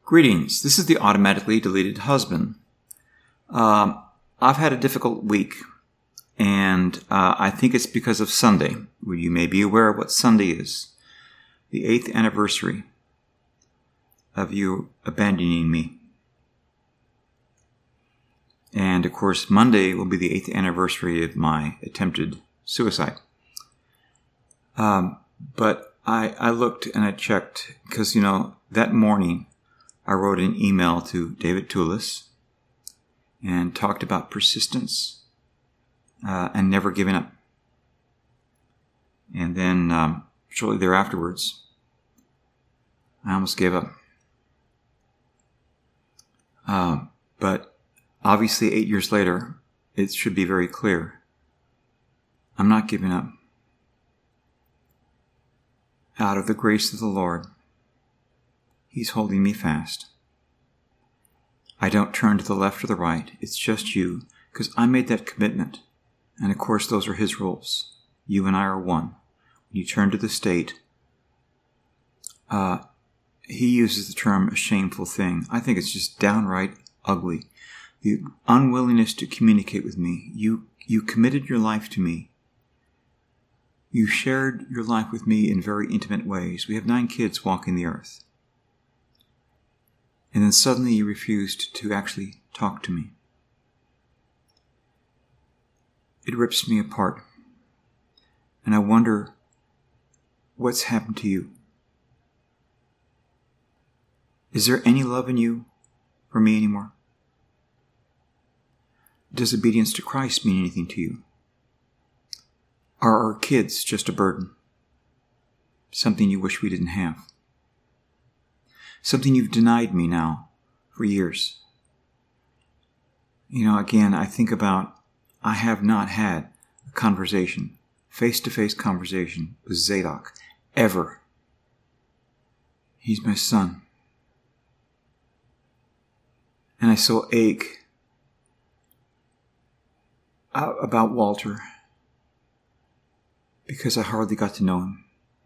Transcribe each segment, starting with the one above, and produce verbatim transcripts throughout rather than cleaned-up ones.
Greetings. This is the automatically deleted husband. Um, I've had a difficult week, and uh, I think it's because of Sunday. Well, you may be aware of what Sunday is. The eighth anniversary of you abandoning me. And, of course, Monday will be the eighth anniversary of my attempted suicide. Um, but I, I looked and I checked because, you know, that morning I wrote an email to David Toulis and talked about persistence uh, and never giving up. And then um, shortly thereafterwards, I almost gave up. Uh, but obviously eight years later, it should be very clear. I'm not giving up. Out of the grace of the Lord, He's holding me fast. I don't turn to the left or the right. It's just you, because I made that commitment. And of course, those are His rules. You and I are one. When you turn to the state, uh, He uses the term a shameful thing. I think it's just downright ugly. The unwillingness to communicate with me. You, you committed your life to me. You shared your life with me in very intimate ways. We have nine kids walking the earth. And then suddenly you refused to actually talk to me. It rips me apart. And I wonder what's happened to you. Is there any love in you for me anymore? Does obedience to Christ mean anything to you? Are our kids just a burden? Something you wish we didn't have? Something you've denied me now for years. You know, again, I think about, I have not had a conversation, face-to-face conversation with Zadok, ever. He's my son. And I so ache about Walter because I hardly got to know him.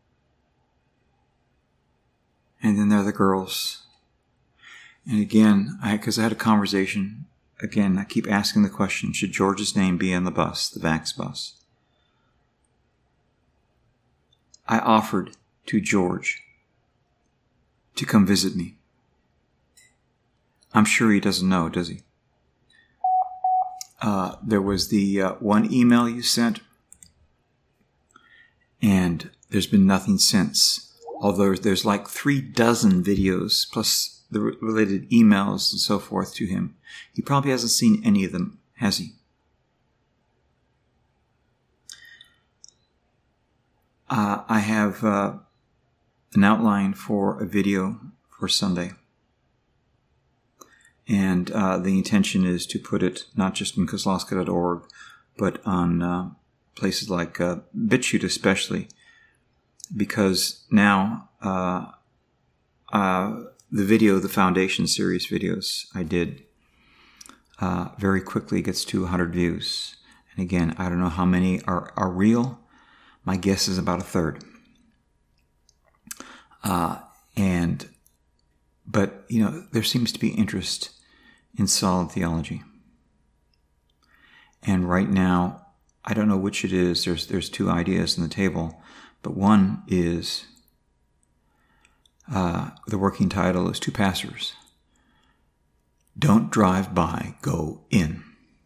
And then there are the girls. And again, I because I had a conversation, again, I keep asking the question, should George's name be on the bus, the Vax bus? I offered to George to come visit me. I'm sure he doesn't know, does he? Uh, there was the uh, one email you sent, and there's been nothing since. Although there's like three dozen videos plus the related emails and so forth to him. He probably hasn't seen any of them, has he? Uh, I have uh, an outline for a video for Sunday. And uh, the intention is to put it not just in Kozlowska dot org, but on uh, places like uh, BitChute especially. Because now, uh, uh, the video, the Foundation series videos I did, uh, very quickly gets to one hundred views. And again, I don't know how many are, are real. My guess is about a third. Uh, and, but, you know, there seems to be interest in solid theology. And right now, I don't know which it is. There's, there's two ideas on the table. But one is, uh, the working title is Two Pastors. Don't drive by, go in.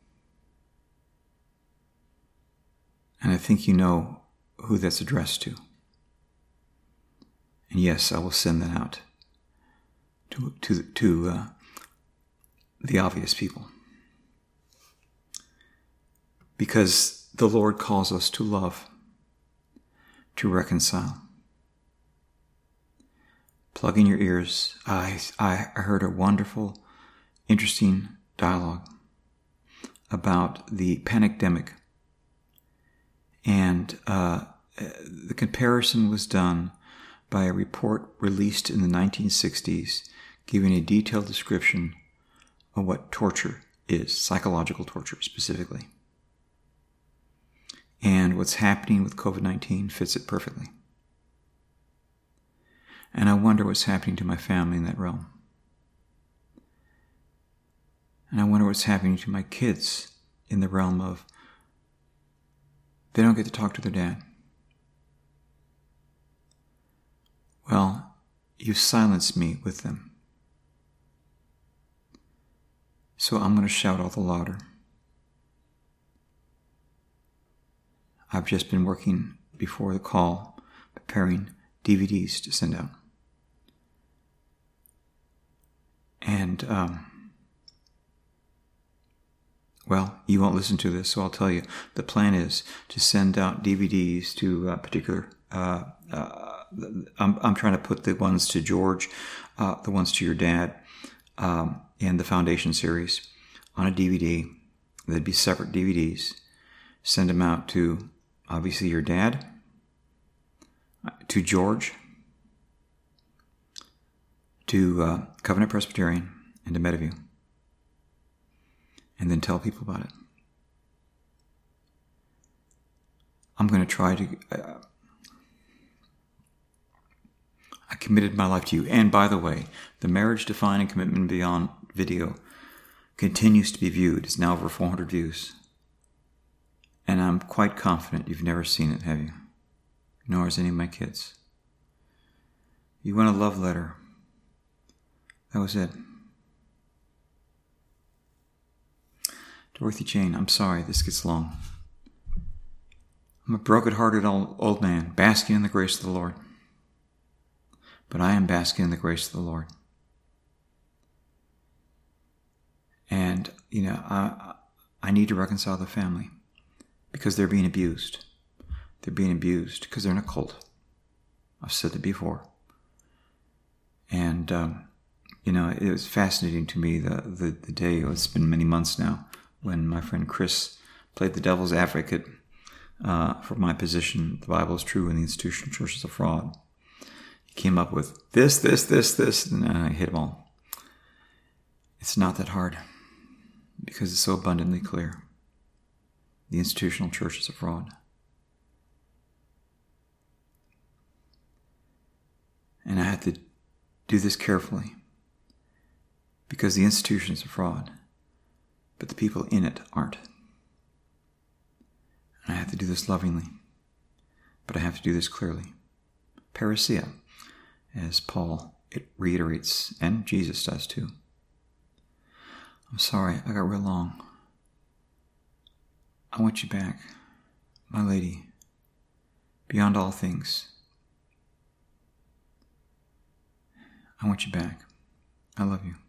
And I think you know who that's addressed to. And yes, I will send that out to, to, to uh, the obvious people. Because the Lord calls us to love. To reconcile. Plug in your ears. I, I heard a wonderful, interesting dialogue about the pandemic. And uh, the comparison was done by a report released in the nineteen sixties giving a detailed description of what torture is, psychological torture specifically. And what's happening with covid nineteen fits it perfectly. And I wonder what's happening to my family in that realm. And I wonder what's happening to my kids in the realm of they don't get to talk to their dad. Well, you silenced me with them. So I'm going to shout all the louder. I've just been working before the call, preparing D V Ds to send out. And, um, well, you won't listen to this, so I'll tell you. The plan is to send out D V Ds to a particular, uh, uh, I'm, I'm trying to put the ones to George, uh, the ones to your dad, um, and the Foundation series on a D V D. They'd be separate D V Ds. Send them out to, obviously, your dad, to George, to uh, Covenant Presbyterian, and to Metaview. And then tell people about it. I'm going to try to... Uh, I committed my life to you. And by the way, the Marriage Defining Commitment Beyond video continues to be viewed. It's now over four hundred views. And I'm quite confident you've never seen it, have you? Nor has any of my kids. You want a love letter. That was it. Dorothy Jane, I'm sorry, this gets long. I'm a broken-hearted old, old man, basking in the grace of the Lord. But I am basking in the grace of the Lord. And, you know, I, I need to reconcile the family because they're being abused. They're being abused because they're in a cult. I've said it before. And, um, you know, it was fascinating to me the, the, the day, it's been many months now, when my friend Chris played the devil's advocate uh, for my position, the Bible is true and the institutional church is a fraud. He came up with this, this, this, this, and I hit them all. It's not that hard because it's so abundantly clear. The institutional church is a fraud. And I had to do this carefully because the institution is a fraud, but the people in it aren't. And I have to do this lovingly, but I have to do this clearly. Parousia, as Paul it reiterates, and Jesus does too. I'm sorry, I got real long. I want you back, my lady, beyond all things. I want you back. I love you.